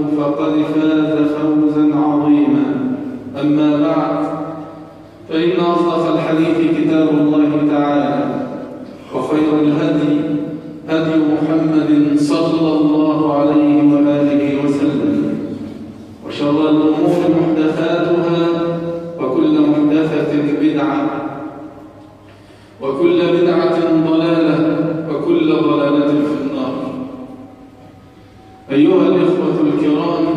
فقد فاز فوزا عظيما. أما بعد، فإن أصدق الحديث كتاب الله تعالى، وخير الهدي هدي محمد صلى الله عليه وآله وسلم، وشر الأمور محدثاتها، وكل محدثة بدعة، وكل بدعة ضلالة، وكل ضلالة في النار. أيها الإخوة الكرام،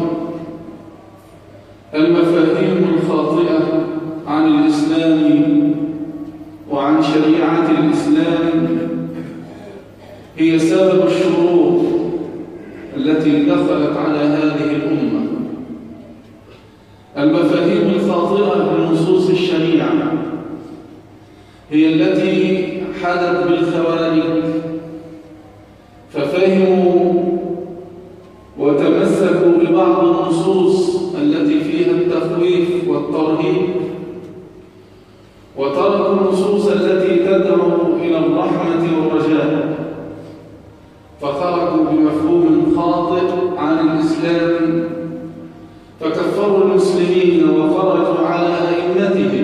المفاهيم الخاطئة عن الإسلام وعن شريعة الإسلام هي سبب الشرور التي دخلت على هذه الأمة. المفاهيم الخاطئة بنصوص الشريعة هي التي حدث بالخوارج، ففهموا وتمسكوا ببعض النصوص التي فيها التخويف والترهيب، وتركوا النصوص التي تدعو إلى الرحمة والرجاء، فخرجوا بمفهوم خاطئ عن الإسلام، فكفروا المسلمين وخرجوا على أئمتهم.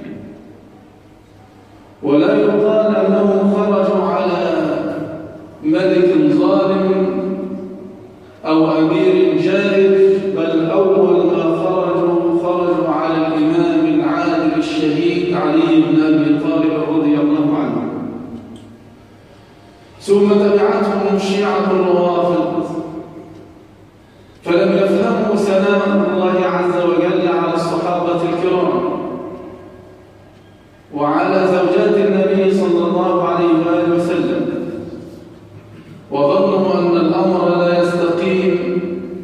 ولا يقال أنهم خرجوا على ملك ظالم أو أمير جائر، بل أول ما خرجوا على الإمام العادل الشهيد علي بن أبي طالب رضي الله عنه. ثم تبعتهم الشيعة الروافض، فلم يفهموا سلام الله عز وجل على الصحابة الكرام وعلى زوجات النبي صلى الله عليه وآله وسلم، وظنوا أن الأمر لا يستقيم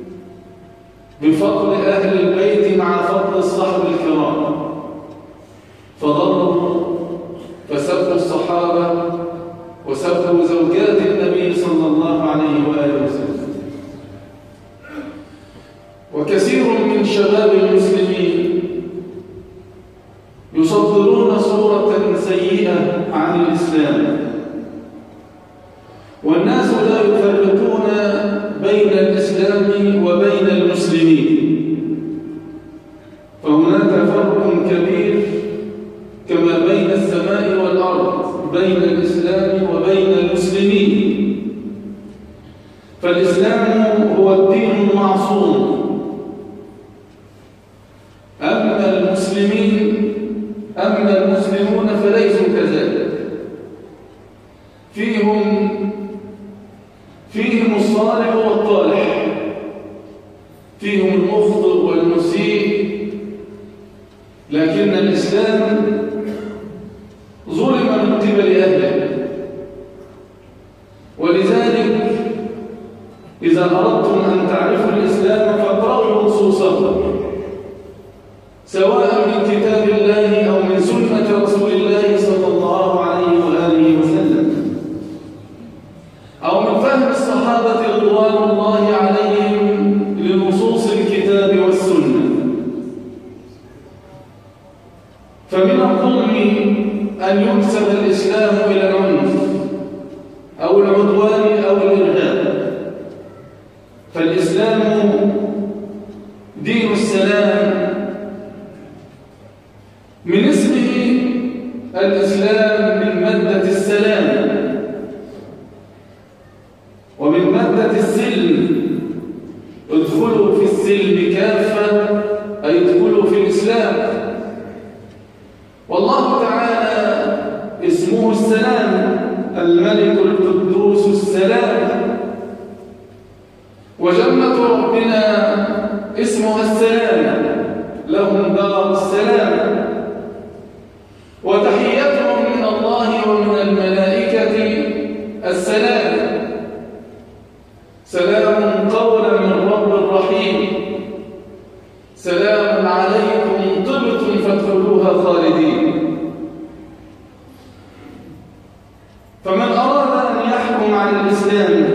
بفضل أهل البيت مع فضل الصحب الكرام، فضلوا فسبوا الصحابة وسبوا زوجات النبي صلى الله عليه وآله وسلم. وكثير من شباب المسلمين يصدرون صورة سيئة عن الإسلام، والناس لا يفرقون بين الإسلام وبين المسلمين، فهناك فرق كبير كما بين السماء والأرض بين الإسلام وبين المسلمين. فالإسلام هو الدين المعصوم، أما المسلمون فليسوا كذلك، فيهم الصالح والطالح، فيهم المخطئ والمسيء، لكن الإسلام ظلم من قبل أهله. ولذلك إذا أردتم أن تعرفوا الإسلام فاقرأوا نصوصه، سواء من كتاب الله أو من سنة رسول الله صلى الله عليه وآله وسلم، أو من فهم الصحابة رضوان الله عليهم لنصوص الكتاب والسنة. فمن الظلم أن ينسب الإسلام إلى العنف أو العدوان أو الإرهاب، فالإسلام دين السلام، من اسمه الإسلام من مادة السلام، ومن مادة السلم. ادخلوا في السلم كافة، أي ادخلوا في الإسلام. والله تعالى اسمه السلام، الملك القدوس السلام، وجنة ربنا اسمها السلام، لهم دار السلام، وتحيتهم من الله ومن الملائكة السلام، سلام قولا من رب رحيم، سلام عليكم طبتم فادخلوها خالدين. فمن أراد أن يحكم على الإسلام